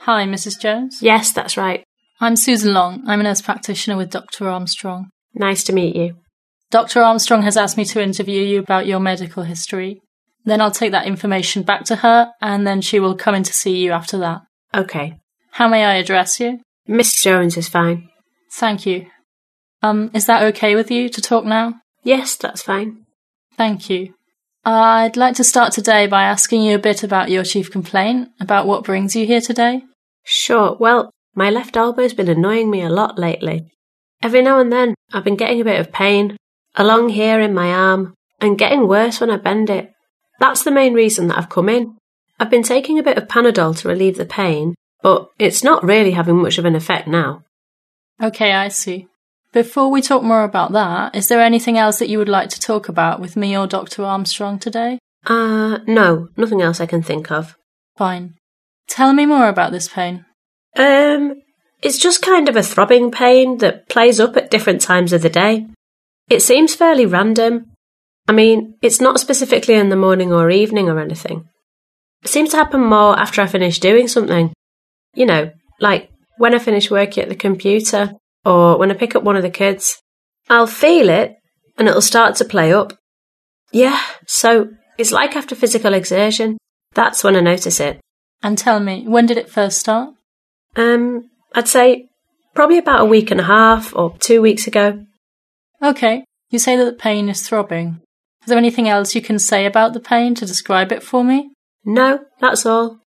Hi, Mrs. Jones? Yes, that's right. I'm Susan Long. I'm a nurse practitioner with Dr. Armstrong. Nice to meet you. Dr. Armstrong has asked me to interview you about your medical history. Then I'll take that information back to her, and then she will come in to see you after that. Okay. How may I address you? Mrs. Jones is fine. Thank you. Is that okay with you to talk now? Yes, that's fine. Thank you. I'd like to start today by asking you a bit about your chief complaint, about what brings you here today. Sure. Well, my left elbow's been annoying me a lot lately. Every now and then, I've been getting a bit of pain, along here in my arm, and getting worse when I bend it. That's the main reason that I've come in. I've been taking a bit of Panadol to relieve the pain, but it's not really having much of an effect now. Okay, I see. Before we talk more about that, is there anything else that you would like to talk about with me or Dr. Armstrong today? No, nothing else I can think of. Fine. Tell me more about this pain. It's just kind of a throbbing pain that plays up at different times of the day. It seems fairly random. I mean, it's not specifically in the morning or evening or anything. It seems to happen more after I finish doing something. You know, like when I finish working at the computer, or when I pick up one of the kids. I'll feel it, and it'll start to play up. Yeah, so it's like after physical exertion. That's when I notice it. And tell me, when did it first start? I'd say probably about a week and a half or 2 weeks ago. Okay, you say that the pain is throbbing. Is there anything else you can say about the pain to describe it for me? No, that's all.